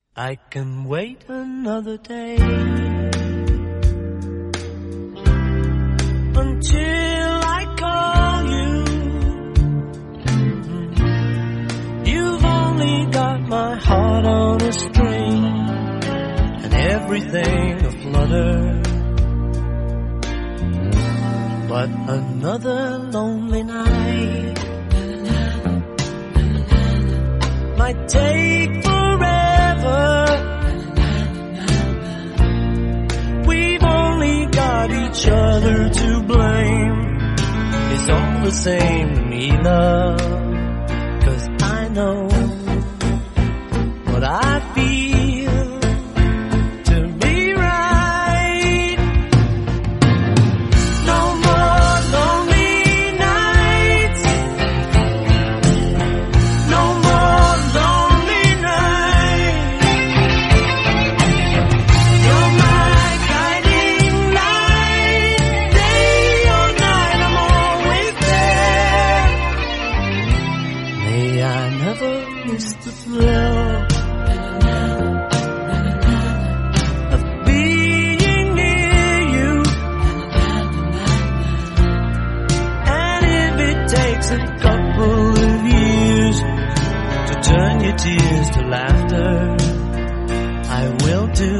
I can wait another day until I call you. You've only got my heart on a string and everything aflutter. But another lonely night might take forever. We've only got each other to blame. It's all the same to me, love, 'cause I know what I feel to be right. No more lonely nights, no more lonely nights. You're my guiding light, day or night I'm always there. May I never miss the thrill of being near you. And if it takes a couple of years to turn your tears to laughter, I will do